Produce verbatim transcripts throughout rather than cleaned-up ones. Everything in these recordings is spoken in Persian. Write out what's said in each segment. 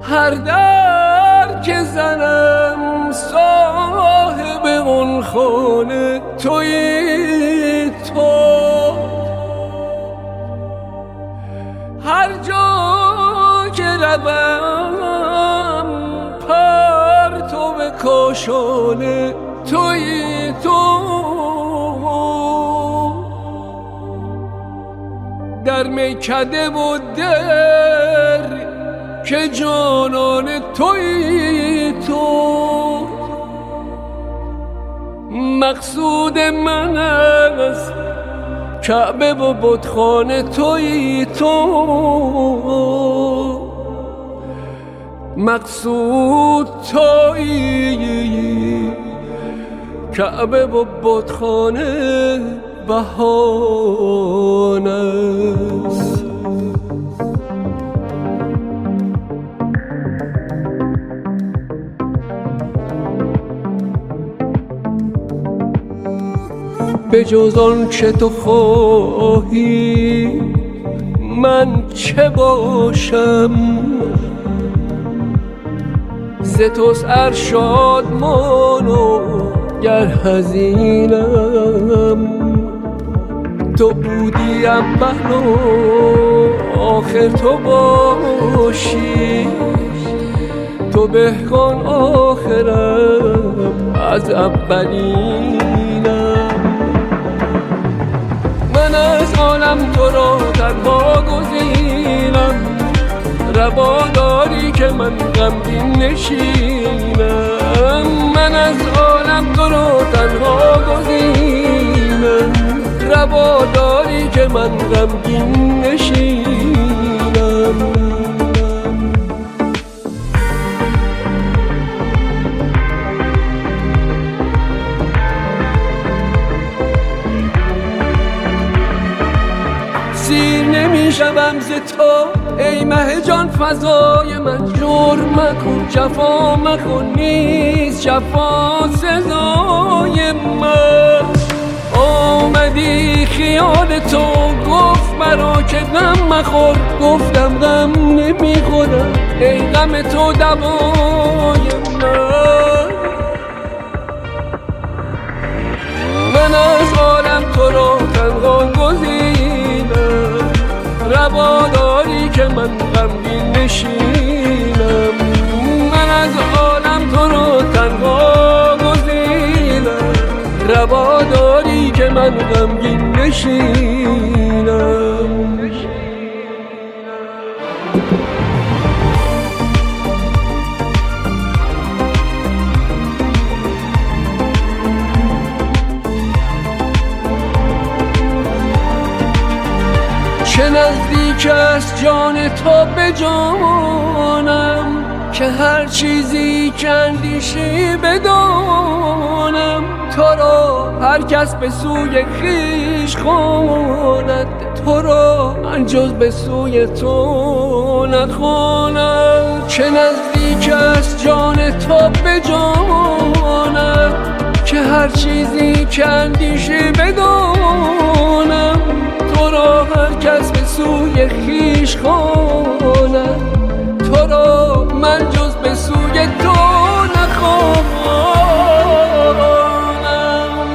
هر در که زنم صاحب اون خانه تویی تو. هر جا که روم پرتو کاشانه تویی تو. در میکده و در که جانان تویی تو. مقصود من است کعبه و بتخانه تویی تو. مقصود تویی کعبه و بتخانه بهانه است. به جز آن چه تو خواهی من چه باشم. ز توست ارشادمان و گر حزینم. تو بودی اول و آخر تو باشی. تو بهکن آخرم از اولینم. من از عالم تو را تنها گزینم. روا داری که من غمگین نشینم. من از عالم تو را تنها گزینم. روا داری که من غمگین نشینم. سیر نمی شوم ز تو ای مه جان فضای من. جرم مکن جفا مکن نیست جفا سزای من. آمدی خیال تو گفت مرا که غم مخور. گفتم غم نمی خورم ای غم تو دوای من. من از عالم تو را تنها گزینم. روا داری که من غمگین نشینم. من از عالم تو را تنها گزینم. روا داری که من غمگین نشینم. چه نزدیک است جان تو به جانم که هر چیزی که اندیشی بدانم. تو را هر کس به سوی خویش خواند. تو را من جز به سوی تو نخوانم. چه نزدیک است جان تو به جانم که هر چیزی که اندیشی بدانم. تو را هر کس به سوی خویش خواند. تو را من جز به سوی تو نخوانم.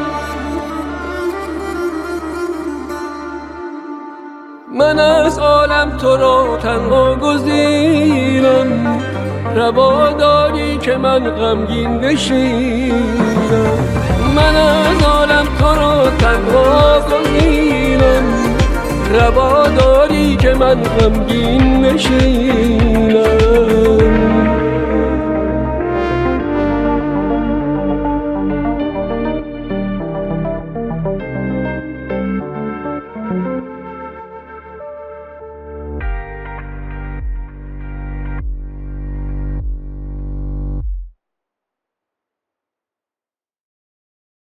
من از عالم تو را تنها گزینم. روا داری که من غمگین نشینم. من از عالم تو را تنها گزینم. روا داری که من غمگین نشینم.